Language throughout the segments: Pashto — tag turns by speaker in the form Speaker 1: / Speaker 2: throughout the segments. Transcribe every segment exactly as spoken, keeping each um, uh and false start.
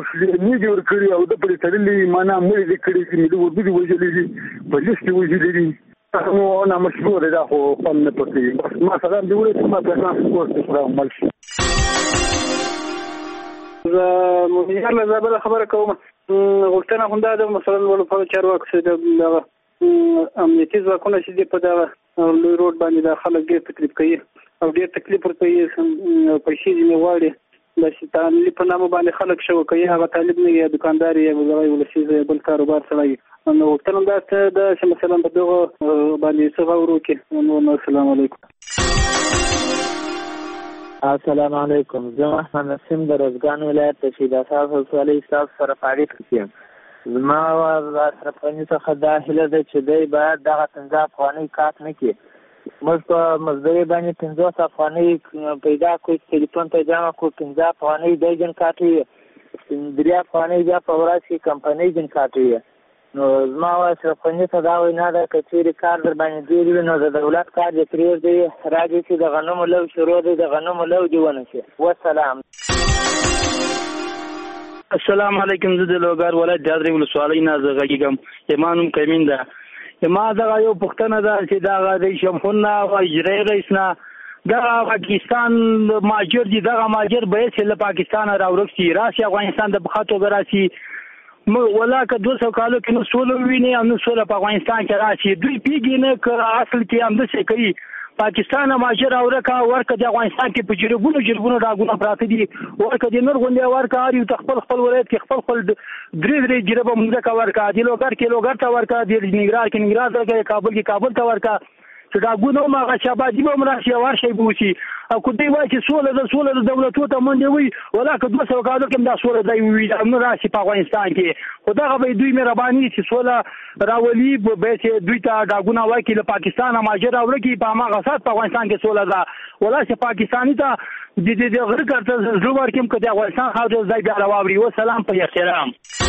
Speaker 1: نیږي ورکړي او د پرې تړلې معنا مړې دې کړي چې د وګړي وجلې دي په لیست کې وجلې دي نو انا مشهور ده خو په نه پټي بس ما سلام دی ولې ما په ناس کوست سره ملشي
Speaker 2: زه مونږ له زبر خبره کوم غوښتنه هم ده مثلا ول په چارواکو سره د امنیتي ځواکونو چې په دغه لوی روډ باندې د خلک ډېر تکلیف کوي او ډېر تکلیف ورته یې پیسې ځینې غواړي د طالب په نامه باندې خلک شو کوي هغه طالب نه یا دکاندار یا ولسي بل کاروبار سره نو وختونه دا د مثلا په دغه باندې څه غوړو کې نو السلام علیکم
Speaker 3: السلام علیکم زه احمد نسیم د روزګان ولایت د شیدا صاحب ولسوالۍ استاد سره فعالیت کوم زما سره پنځه څخه دا هیله ده چې دوی باید دغه پنځه افغانۍ کاټ نه کړي موږ په مزدوري باندې پنځوس افغانۍ پیدا کړو ټلیفون پیدا کړو پنځه افغانۍ دی جن کاټي درې افغانۍ بیا په ورځ کې کمپنۍ جن کاټي نو زما سره پنځه دا وینا ده چې چیرې کار در باندې دی نو د دولت کار دې پرېږدي راځي چې د غنمو لو شروع دی د غنمو لو دی ونه شي والسلام
Speaker 2: السلام علیکم زه د لوګر ولایت جادري ولسوالۍ نه زه غږیږم ایمانم کمین ده ما دغه یو پوښتنه ده چې دغه د شمخونه او اجرایي رئیس نه دغه پاکستان ماجر دي دغه ماجر به چې له پاکستان راورسي راشي افغانستان د بخاتو براسي ولا که دوه سوه کالو کې نو سوله ویني او نو سوله په افغانستان کې راشي دوی پیږي نه که اصل کې هم داسې کوي پاکستان ماجر اورکا ورکه د افغانستان کې په جربونو جربونو راګونه پراته دي ورکه د نور غونډه ورکه اړ یو خپل خپل ولایت کې خپل خپل درې درې جربه موږ کا ورکه د لوګر کې لوګر ته ورکه د نګران کې نګران ته کابل کې کابل ته ورکه چې دا ګونو ما شابادي به مراشي ورشي بوسي او کو دی وای چې سوله د سوله د دولتو ته مونږ وي ولا که دوه سوه کالو کې دا سوله دی وي نو راشي په افغانستان کې خدای به دوی مهرباني چې سوله راولي به چې دوی ته دا ګونه وای چې له پاکستان ماجر اورکی په ما غصات په افغانستان کې سوله ده ولا چې پاکستاني ته د دې غره کړه زړه ورکم کړه افغانستان خاطر ځای بیا راوړي و سلام په احترام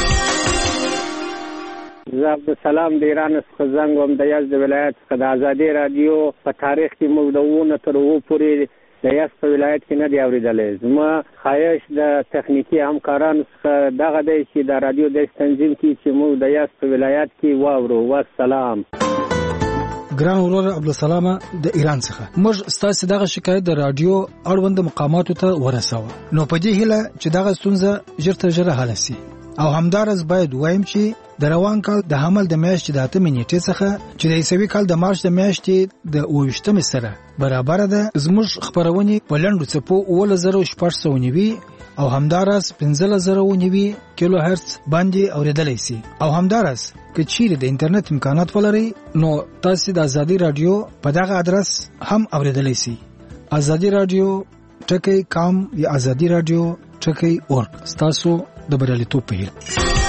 Speaker 4: زه عبدالسلام د ایران څخه زنګ وم د یزد ولایت څخه د ازادي رادیو په تاریخ کې موږ د اووه تر اووه پورې د یزد په ولایت کې نه دی اورېدلی زما خواهش د تخنیکي همکارانو څخه دغه دی چې د رادیو د تنظیم کې چې موږ د یزد په ولایت کې واورو والسلام
Speaker 5: ګران ورور عبدالسلام د ایران څخه موږ ستاسو دغه شکایت د رادیو اړوند مقاماتو ته ورساوه نو په دې هیله چې دغه ستونزه ژر تر ژره حل شي او همدارس باید وایم چې د روان کال د حمل د میاشتې د اتمې نیټې څخه چې د عیسوي کال د مارچ د میاشتې د اووه ویشتمې سره برابر ده زموږ خبرونه په لنډو څپو اووه زره شپږ سوه نوي او همدارس پنځه زره نوي کیلو هرتز باندې اوریدلای شي او همدارس که چیرې د انټرنیټ امکانات ولري نو تاسو د ازادي رادیو په دغه ادرس هم اوریدلای شي ازادي رادیو ټکی کام یا ازادي رادیو ټکی اورګ تاسو د بریالیتوب په هیله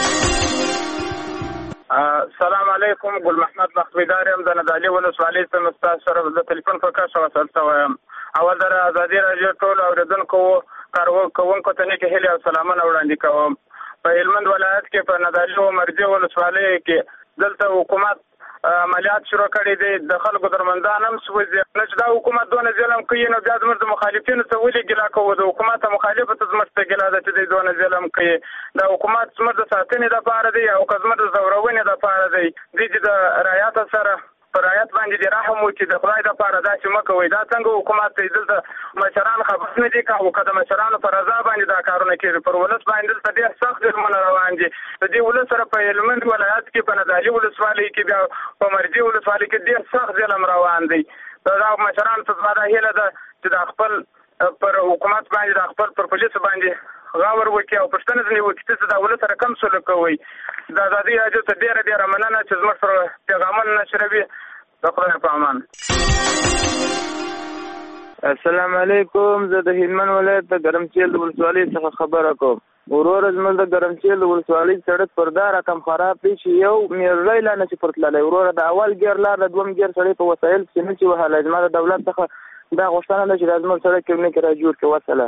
Speaker 6: السلام علیکم ګل محمد مخبیدار یم د ندالي ولسوالۍ څخه تاسو سره د ټلیفون په کار شوه تاسو وایم اول در ازادي رادیو ټول اوریدونکو کارو کوونکو ته نه کې هلي او سلامونه وړاندې کوم په هلمند ولایت کې په ندالي او مرجع ولسوالۍ کې دلته حکومت عملیات شروع کړي دي د خلکو درمندان هم سوځي نه چې دا حکومت دونه ظلم کوي نو بیا زموږ د مخالفینو ته ولې ګیله کوو د حکومت مخالفت زموږ ته ګیله ده چې دوی دونه ظلم کوي دا حکومت زموږ د ساتنې دپاره دی او که زموږ د ځورونې دپاره دی دوی چې د رعیت سره په رعیت باندې د رحم وکړي د خدای دپاره داسې مه کوئ دا څنګه حکومت دی دلته مشران خبر نه دي که که د مشرانو په رضا باندې دا کارونه کېږي پر ولس باندې دلته ډېر سخت ظلمونه روان دي د دې ولس سره په هلمند ولایت کې په ندالي ولسوالۍ کې بیا په مرجع ولسوالۍ کې ډېر سخت ظلم روان دی دا مشرانو ته زما دا هیله ده چې دا خپل پر حکومت باندې دا خپل پر پولیسو باندې غور وکړي او پوښتنه ځینې وکړي چې دا ولس سره کم سلوک کوئ د ازادي راډیو ته ډېره ډېره مننه چې زموږ سره پیغامونه نشروي د خدای په امان
Speaker 3: السلام علیکم زه د هلمند ولایت د ګرمسیل د ولسوالۍ څخه خبره کوم وروره زموږ د ګرمسیل د ولسوالۍ سړک پر دا رقم خراب دی چې یو میرلی لا نشي پر تللی وروره د اول ګیر لار د دویم ګیر سړی په وسایل پسې نه شي وهلی زما د دولت څخه دا غوښتنه ده چې دا زموږ سړک کلینیک را جوړ کړي وسله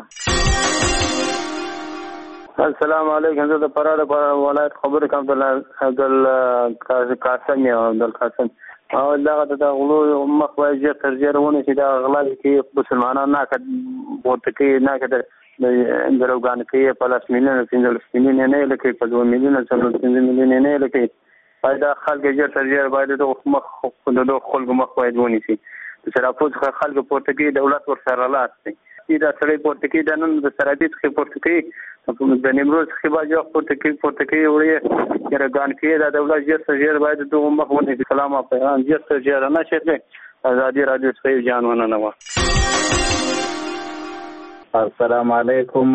Speaker 4: السلام علیکم زه د فراه د ولایت خبرې کوم عبدالقاسم یم عبدالقاسم او دغه د غلو مخ باید ژر تر ژره ونیسي دا غلا چې مسلمانان ناکه ورته کوي ناکه د
Speaker 7: د دروګانکې په لاس میلیونه پنځلس میلیونه نه لکه په دوه میلیونه څلور پنځه میلیونه نه لکه پیدا خلک ژر تر ژره باید د مخ د خلکو مخ باید ونیسي د سراپوز خلک پورته کوي دولت ورسره لاس دی دا سړی پورته کوي د نن د سرحدي څخه پورته کوي د نیمروز څخه باید پورته کوي پورته کوي وړي دروګانکې د دولت ژر تر ژره باید د مخ ونیسي سلام پیغام ژر تر ژره نه شي ازادي رادیو څخه جان ونه نو
Speaker 8: السلام علیکم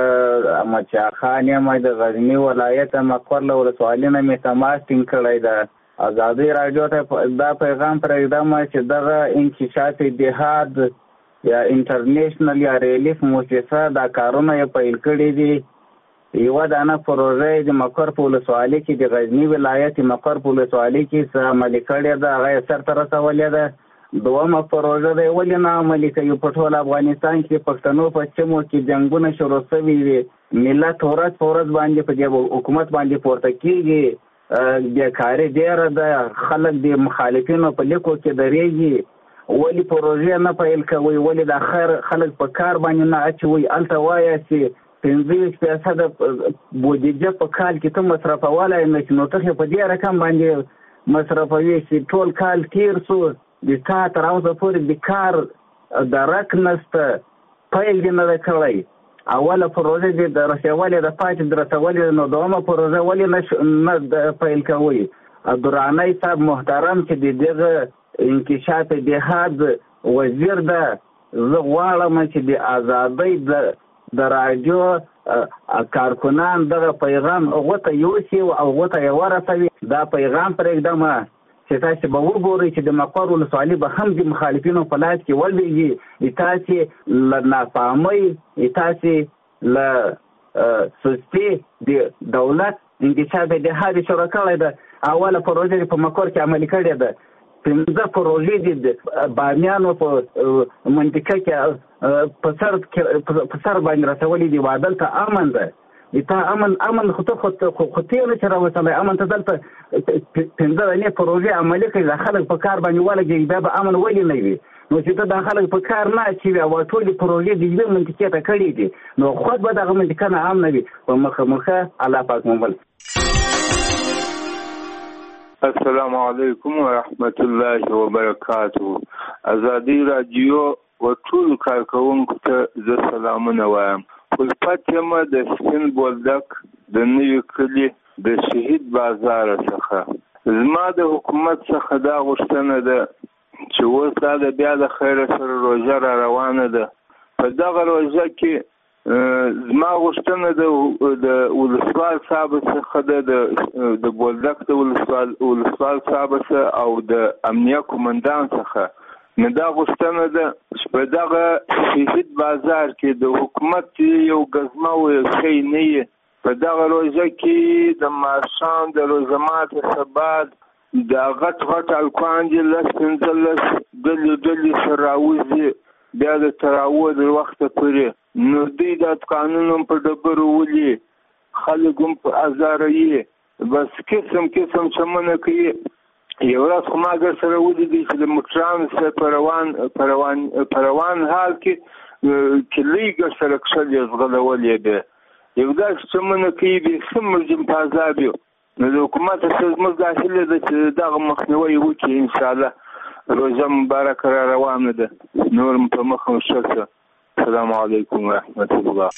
Speaker 8: مچا خان یم د غزنی ولایت مقر ولسوالۍ نه مې تماس ټینګ کړی ده ازادي رادیو ته دا پیغام پرېږدم چې دغه انکشاف اتحاد یا انټرنیشنل یا ریلیف موسسه دا کارونه یې پیل کړي دي یوه دانه پروژه د مقر په ولسوالۍ کې د غزنی ولایت مقر په ولسوالۍ کې څه عملي کړې ده هغه یې سرته رسولې ده دومره پروژه دی ولې نه عملي کوي په ټول افغانستان کې پښتنو په سیمو کې جنګونه شروع شوي دي ملت ورځ په ورځ باندې په دې حکومت باندې پورته کېږي بیکاري ډېره ده خلک د مخالفینو په لیکو کې درېږي ولې پروژې نه پیل کوي ولې د خیر خلک په کار باندې نه اچوي هلته وایاستې پنځه ویشت فیصده بودیجه په کال کې ته مصرفولی نه شي نو ته په دې رقم باندې مصرفوي چې ټول کال تېر شو د تا تر اوسه پورې د کار درک نشته پیل دې نه ده کړی اوله پروژه دې د رسولې د پاتې د رسولې نو دومره پروژه ولې نه پیل کوي دراني صاحب محترم چې د دغه انکشاف اتحاد وزیر ده زه غواړم چې د ازادۍ د د راډیو کارکنان دغه پیغام هغو ته یوسي او هغو ته یې ورسوي دا پیغام پرېږدم چې تاسې به وګورئ چې د مقر ولسوالۍ به هم د مخالفینو په لاس کې ولویږي تاسې له ناپامۍ تاسې له سستي د دولت انکشاف اتحاد شروع کړی ده اوله پروژه په مقر کې عملي کړې ده پنځه پروژې دي د بامیانو په منطقه کې په سر په سر باندې رسولي دي وعدل ته امن ده تا امن امن خو ته خو ته نه چې راوصلی امن ته دلته پنځه دانې پروژې عملي کړي دا خلک په کار باندې ولګېږي بیا به امن ولې نه وي نو چې ته دا خلک په کار نه اچوي او ټولې پروژې د یوې منطقې ته کړي دي نو خود به دغه منطقه نه امنه وي په مخه مخه الله پاک مو
Speaker 9: السلام علیکم ورحمت الله وبرکاته ازادي رادیو و ټول کارکوونکو ته زه سلامونه وایم خلفت یم د سپین بولدک د نوي کلي د شهید بازار څخه زما د حکومت څخه دا غوښتنه ده چې اوس دا د بیا د خیره سره روژه را روانه ده په دغه روژه کې زما غوښتنه د ولسوال صاحب څخه ده د بولدک د ولسوال صاحب څخه او د امنیه قومندان څخه نو دا غوښتنه ده چې په دغه شهید بازار کې د حکومت یو ګزمه و یو شی نه وي په دغه روژه کې د ماښام د روژه ماته څخه بعد دا غټ غټ هلکان دي لس پنځلس ډلې ډلې سره راوځي بیا د تراویح د وخته پورې نو دوی دا قانون هم په ډبرو ولي خلک هم په ازاروي بس قسم قسم چمنه کوي یو ورځ خو ما ګر سره ولیدي چې د موټرانو سره په روان په روان په روان حال کې کلي ګر سره کښلې ځغلولې ده یو داسې چمنه کوي بیخي مرجم په عذاب یو نو د حکومت څخه زموږ دا هیله ده چې دغه مخنیوی وکړي انشاءالله روژه مبارکه را روانه ده نور م په مخه ښه شه السلام علیکم ورحمت الله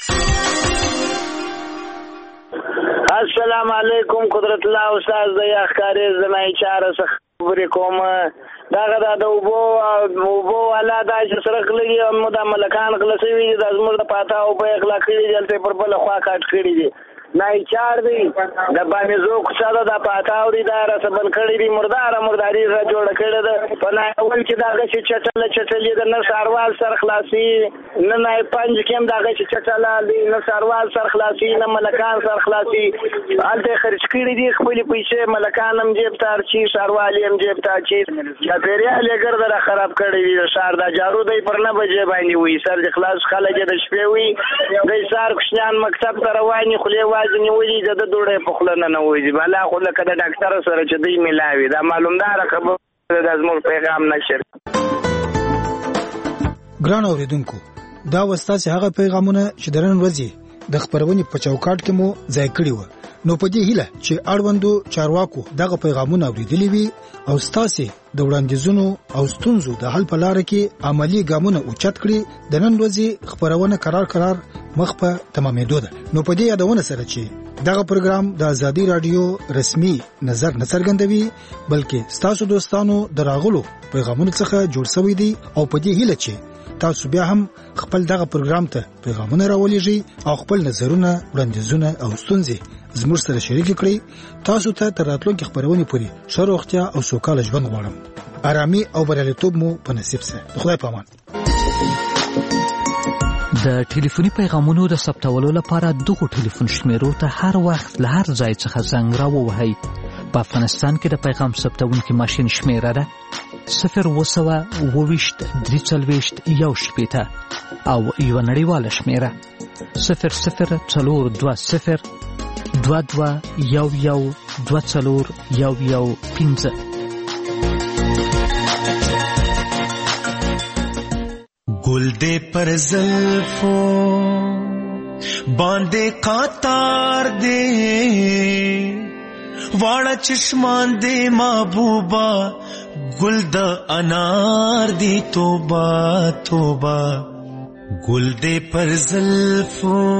Speaker 10: السلام علیکم قدرت الله استاد د یاخکاری زمای چاره څخه خبرې کوم داغه د اوبو اوبو والا د سرک لګي مو د ملکان غلسوي د زموږ د پاتا او په اخلاق کړي دلته پر بل خوا کاټ کړي دي نه چار دی د باندې زو کوڅه د پاتا او د رسبن کړي دي مردار مرداري را جوړ کړي ده په نه اول کې داغه چې چټل چټلې د نو ساروال سر خلاصي نه نه پنځ کې هم داغه چې چټل دي نو ساروال سر خلاصي نه ملکان سر خلاصي الته خرج کړي دي خپل پیسې ملکان هم جیب تار چی ساروال هم جیب تار چی یا پیریا لګر در خراب کړي دي شار دا جارو دی پر نه بجې باندې وي سر د خلاص خلک د شپې وي د سار کوشنان مکتب ته رواني خو ځنی وځي د دوړې په خله نه وځي بلا خو لکه د ډاکټر سره چې دی ملاوي دا معلومدار خبره د زموږ پیغام نشر
Speaker 5: ګران اوریدونکو دا وستاسې هغه پیغامونه چې د نن ورځې د خبرونې په چوکاټ کې مو ځای کړی و. نو په دې هیله چې اړوندو چارواکو دغه پیغامونه اوریدلي وي او ستاسې د وړاندیزونو او ستونزو د حل په لاره کې عملی ګامونه اوچت کړي، د نن ورځې خبرونه قرار قرار مخ په تمامېدو ده. نو په دې یادونه سره چې دغه پروګرام د ازادي رادیو رسمي نظر نه څرګندوي، بلکې ستاسو دوستانو دراغلو پیغامونو څخه جوړ شوی دی او په دې هیله چې تاسو بیا هم خپل دغه پروګرام ته پیغامونه راولېږئ او خپل نظرونه، وړاندیزونه او ستونزې زموږ سره شریک کړئ. تاسو ته تر راتلونکي خبرونې پورې ښه روغتیا او سوکاله ژوند غواړم. آرامي او بریالیتوب مو په نصیب سه. د خدای په امان.
Speaker 11: د ټلیفوني پیغامونو د ثبتولو لپاره دغه ټلیفون شمیرو ته هر وخت له هر ځای څخه زنګ راووهئ. په افغانستان کې د پیغام ثبتونکي ماشین شمیره ده صفر اوه سوه اوه ویشت درې څلوېښت یو شپېته او یوه نړیواله شمیره صفر صفر څلور دوه صفر دوه دوه یو یو دوه څلور یو یو پنځه.
Speaker 12: گل دے پر زلفوں باندے قطار دے واڑا چشمان دے محبوبہ گل دا انار دی توبہ توبہ گل دے پر زلفوں.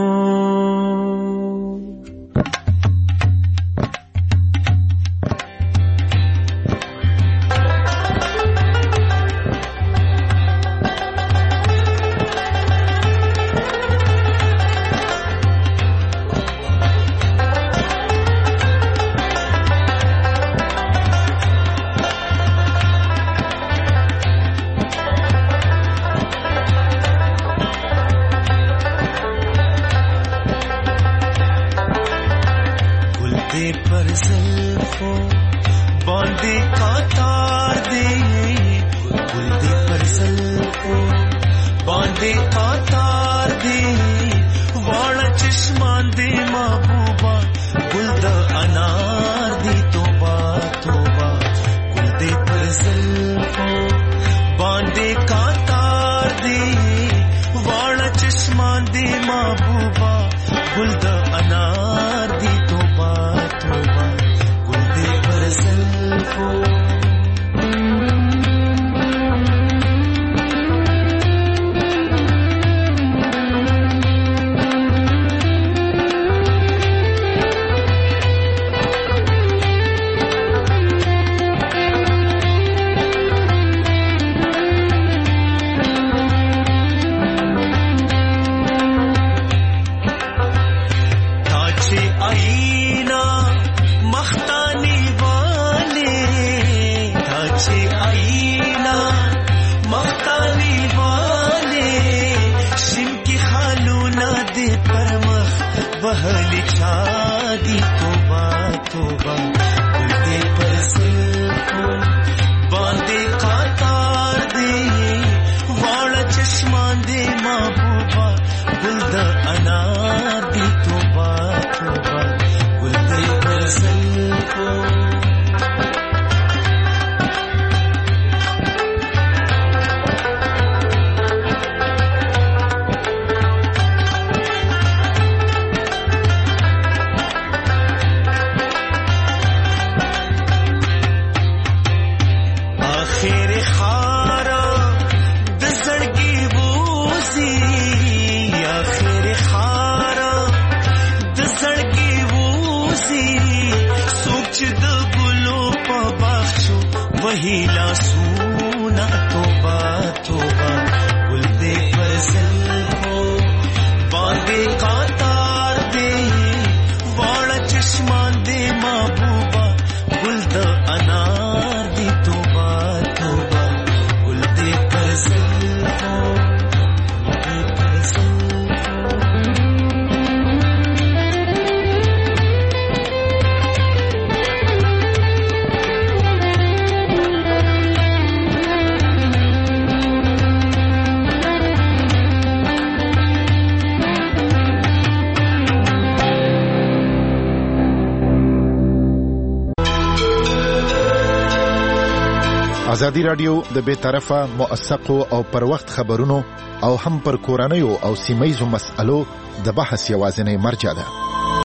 Speaker 13: ازادي رادیو د بے طرفه موثقو او پر وخت خبرونو او هم پر کورنیو او سیمایي مسایلو د بحث یوازینی مرجع ده.